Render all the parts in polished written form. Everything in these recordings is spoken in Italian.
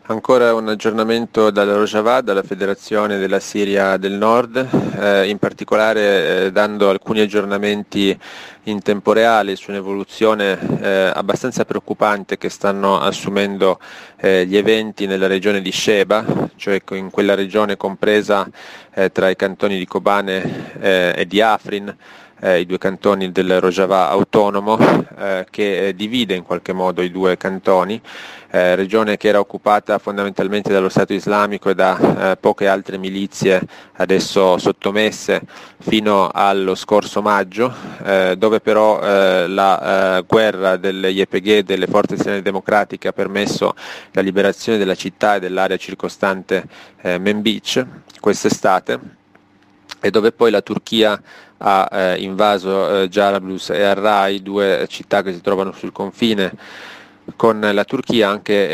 Ancora un aggiornamento dalla Rojava, dalla Federazione della Siria del Nord, in particolare dando alcuni aggiornamenti in tempo reale su un'evoluzione abbastanza preoccupante che stanno assumendo gli eventi nella regione di Sheba, cioè in quella regione compresa tra i cantoni di Kobane e di Afrin, i due cantoni del Rojava autonomo, che divide in qualche modo i due cantoni, regione che era occupata fondamentalmente dallo Stato islamico e da poche altre milizie adesso sottomesse fino allo scorso maggio, dove però la guerra delle YPG e delle forze siriane democratiche ha permesso la liberazione della città e dell'area circostante Manbij quest'estate, e dove poi la Turchia ha invaso Jarablus e Arrai, due città che si trovano sul confine con la Turchia,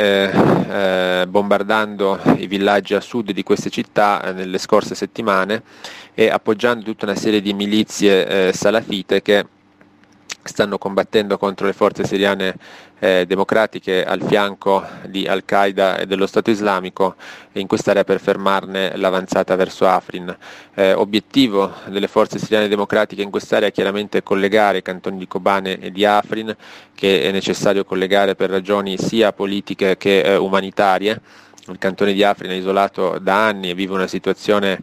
anche bombardando i villaggi a sud di queste città nelle scorse settimane e appoggiando tutta una serie di milizie salafite che stanno combattendo contro le forze siriane democratiche al fianco di Al-Qaeda e dello Stato islamico in quest'area per fermarne l'avanzata verso Afrin. Obiettivo delle forze siriane democratiche in quest'area è chiaramente collegare i cantoni di Kobane e di Afrin, che è necessario collegare per ragioni sia politiche che umanitarie. Il cantone di Afrin è isolato da anni e vive una situazione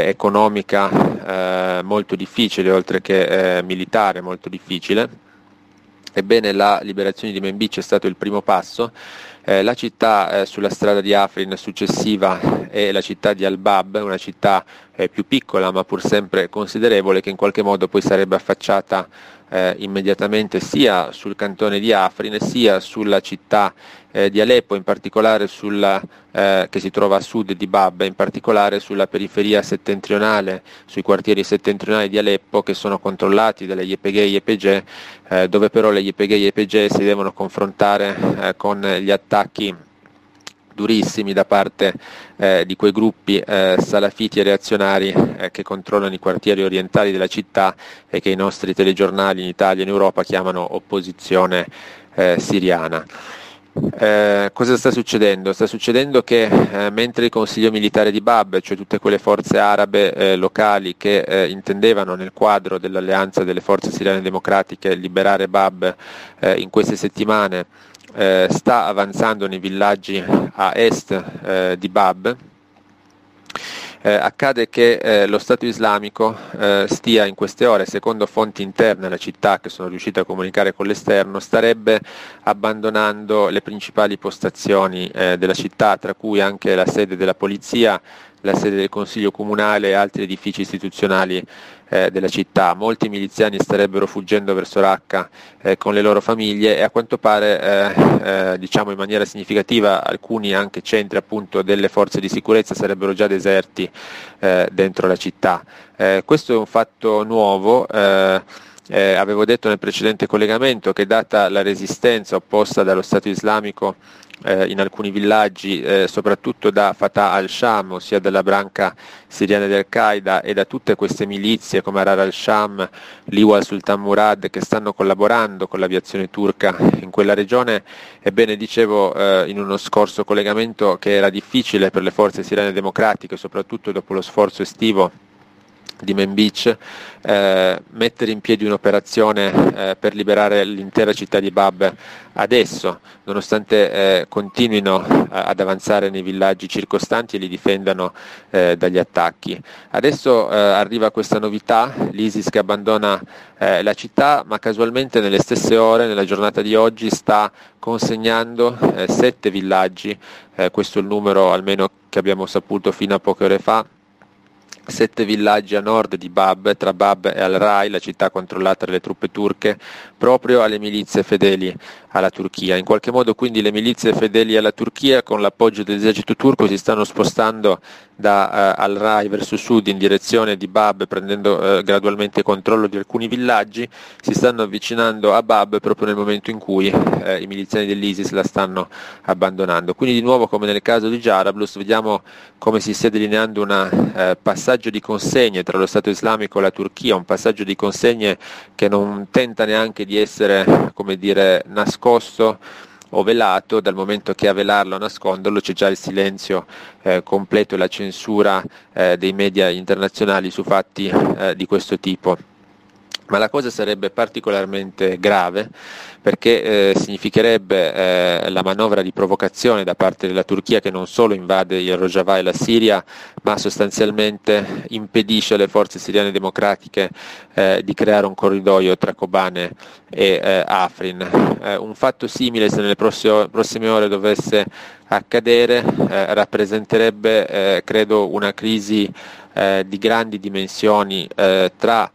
economica molto difficile, oltre che militare molto difficile. Ebbene, la liberazione di Manbij è stato il primo passo. La città sulla strada di Afrin successiva è la città di Al-Bab, una città più piccola ma pur sempre considerevole, che in qualche modo poi sarebbe affacciata immediatamente sia sul cantone di Afrin sia sulla città di Aleppo, in particolare che si trova a sud di Bab, in particolare sulla periferia settentrionale, sui quartieri settentrionali di Aleppo, che sono controllati dalle YPG e YPG, dove però le YPG e YPG si devono confrontare con gli attacchi durissimi da parte di quei gruppi salafiti e reazionari che controllano i quartieri orientali della città e che i nostri telegiornali in Italia e in Europa chiamano opposizione siriana. Cosa sta succedendo? Sta succedendo che mentre il Consiglio militare di Bab, cioè tutte quelle forze arabe locali che intendevano nel quadro dell'alleanza delle forze siriane democratiche liberare Bab in queste settimane, sta avanzando nei villaggi a est di Bab, accade che lo Stato islamico stia in queste ore, secondo fonti interne alla città che sono riuscite a comunicare con l'esterno, starebbe abbandonando le principali postazioni della città, tra cui anche la sede della polizia, la sede del Consiglio Comunale e altri edifici istituzionali della città. Molti miliziani starebbero fuggendo verso Raqqa con le loro famiglie e a quanto pare diciamo in maniera significativa alcuni anche centri appunto delle forze di sicurezza sarebbero già deserti dentro la città. Questo è un fatto nuovo. Avevo detto nel precedente collegamento che, data la resistenza opposta dallo Stato islamico in alcuni villaggi, soprattutto da Fatah al-Sham, ossia dalla branca siriana di Al-Qaeda, e da tutte queste milizie come Ahrar al-Sham, Liwa al-Sultan Murad, che stanno collaborando con l'aviazione turca in quella regione. Ebbene, dicevo in uno scorso collegamento che era difficile per le forze siriane democratiche, soprattutto dopo lo sforzo estivo di Manbij, mettere in piedi un'operazione per liberare l'intera città di Bab adesso, nonostante continuino ad avanzare nei villaggi circostanti e li difendano dagli attacchi. Adesso arriva questa novità, l'ISIS che abbandona la città, ma casualmente nelle stesse ore, nella giornata di oggi, sta consegnando 7 villaggi, questo è il numero almeno che abbiamo saputo fino a poche ore fa, 7 villaggi a nord di Bab, tra Bab e Al-Rai, la città controllata dalle truppe turche, proprio alle milizie fedeli alla Turchia. In qualche modo quindi le milizie fedeli alla Turchia, con l'appoggio dell'esercito turco, si stanno spostando da Al-Rai verso sud in direzione di Bab, prendendo gradualmente controllo di alcuni villaggi, si stanno avvicinando a Bab proprio nel momento in cui i miliziani dell'ISIS la stanno abbandonando. Quindi di nuovo, come nel caso di Jarablus, vediamo come si stia delineando un passaggio di consegne tra lo Stato islamico e la Turchia, un passaggio di consegne che non tenta neanche di essere, come dire, nascosto o velato, dal momento che a velarlo, a nasconderlo, c'è già il silenzio completo e la censura dei media internazionali su fatti di questo tipo. Ma la cosa sarebbe particolarmente grave perché significherebbe la manovra di provocazione da parte della Turchia, che non solo invade il Rojava e la Siria, ma sostanzialmente impedisce alle forze siriane democratiche di creare un corridoio tra Kobane e Afrin. Un fatto simile, se nelle prossime ore dovesse accadere, rappresenterebbe credo una crisi di grandi dimensioni tra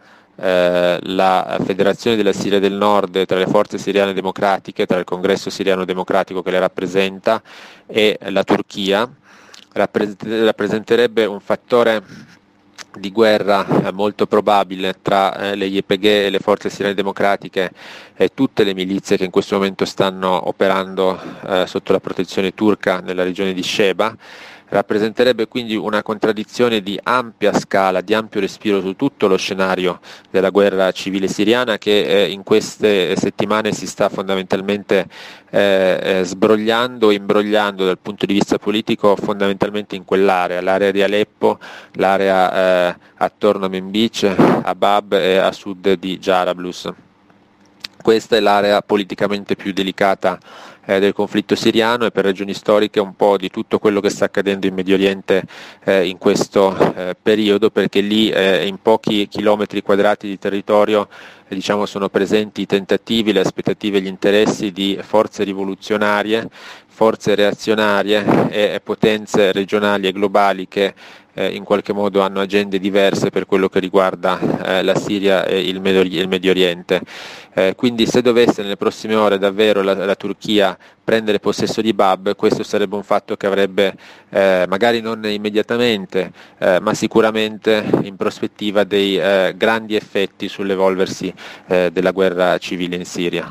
la Federazione della Siria del Nord, tra le forze siriane democratiche, tra il Congresso siriano democratico che le rappresenta e la Turchia. Rappresenterebbe un fattore di guerra molto probabile tra le YPG e le forze siriane democratiche e tutte le milizie che in questo momento stanno operando sotto la protezione turca nella regione di Sheba. Rappresenterebbe quindi una contraddizione di ampia scala, di ampio respiro su tutto lo scenario della guerra civile siriana, che in queste settimane si sta fondamentalmente sbrogliando e imbrogliando dal punto di vista politico fondamentalmente in quell'area, l'area di Aleppo, l'area attorno a Manbij, a Bab e a sud di Jarablus. Questa è l'area politicamente più delicata del conflitto siriano e per ragioni storiche un po' di tutto quello che sta accadendo in Medio Oriente in questo periodo, perché lì in pochi chilometri quadrati di territorio sono presenti i tentativi, le aspettative e gli interessi di forze rivoluzionarie, forze reazionarie e potenze regionali e globali che in qualche modo hanno agende diverse per quello che riguarda la Siria e il Medio Oriente. Quindi se dovesse nelle prossime ore davvero la Turchia prendere possesso di Bab, questo sarebbe un fatto che avrebbe magari non immediatamente ma sicuramente in prospettiva dei grandi effetti sull'evolversi della guerra civile in Siria.